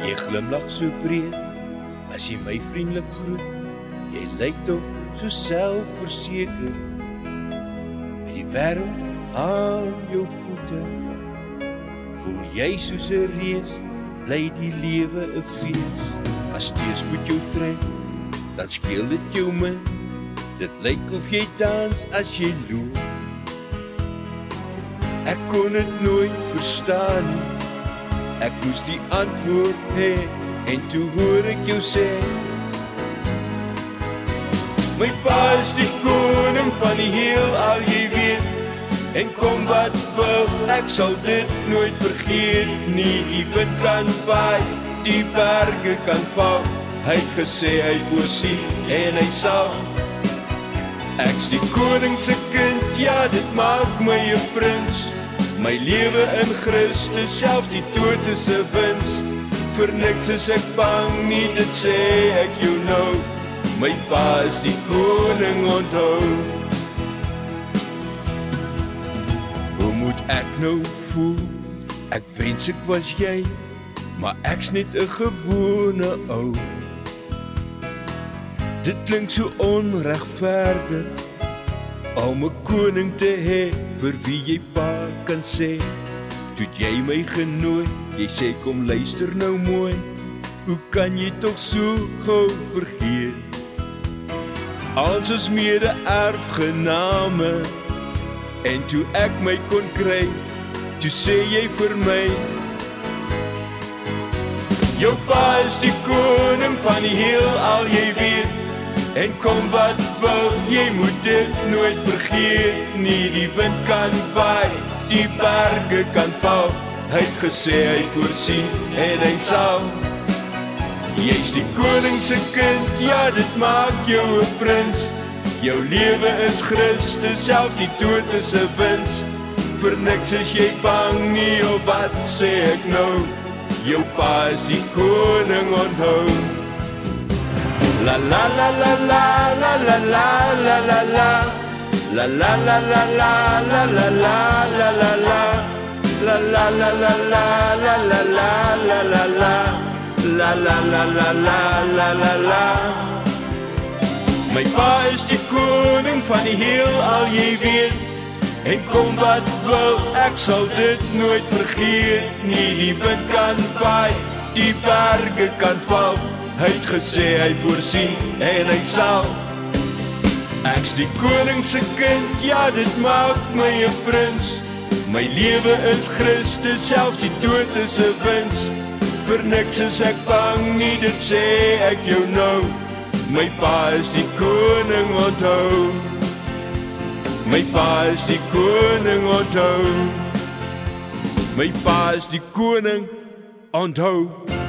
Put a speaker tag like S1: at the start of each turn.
S1: Jy glimlag so breed, as jy my vriendelik groet. Jy lyk tog so selfverseker. Met die wêreld aan jou voete, voel jy soos 'n reus, bly die lewe 'n fees. As steeds moet jou trek, dan skeel dit jou min. Dit lyk of jy dans as jy loop. Ek kon dit nooit verstaan nie. Ek moes die antwoord hê, en toe hoor ek jou sê, my pa is die koning van die heelal, jy weet. En kom wat wil, ek sal dit nooit vergeet nie. Die wind kan waai, die berge kan val. Hy het gesê hy voorsien en hy sal. Ek's die koning se kind, ja dit maak my 'n prins. My lewe in Christus, selfs die dood is 'n wins. Vir niks is ek bang nie, dit sê ek jou nou. My pa is die koning, onthou. Hoe moet ek nou voel? Ek wens ek was jy, maar ek's net 'n gewone ou. Dit klink so onregverdig om 'n koning te hê vir wie jy pa kan sê. Toe jy my genooi, jy sê kom luister nou mooi. Hoe kan jy tog so gou vergeet? Ons is mede-erfgename. En toe ek my kon kry, toe sê jy vir my, jou pa is die koning van die heelal, jy weet. En kom wat wil, jy moet dit nooit vergeet nie. Die wind kan waai, die berge kan val. Hy het gesê hy voorsien en hy sal. Jy's die koning se kind, ja dit maak jou 'n prins. Jou lewe is Christus, self die dood is 'n wins. Vir niks is jy bang nie, of wat sê ek nou? Jou pa is die koning, onthou. La la la la la la la la la la la. La la la la la la la la la la la. La la la la la la la la la la la. La la la la la la la la. My pa is die koning van die heelal, jy weet. En kom wat wil, ek sal dit nooit vergeet nie. Die wind kan waai, die berge kan val. Hy het gesê hy voorsien en hy sal. Ek's die koning se kind, ja dit maak my 'n prins. My lewe is Christus, selfs die dood is 'n wins. Vir niks is ek bang nie, dit sê ek jou nou. My pa is die koning, onthou. My pa is die koning, onthou. My pa is die koning, onthou.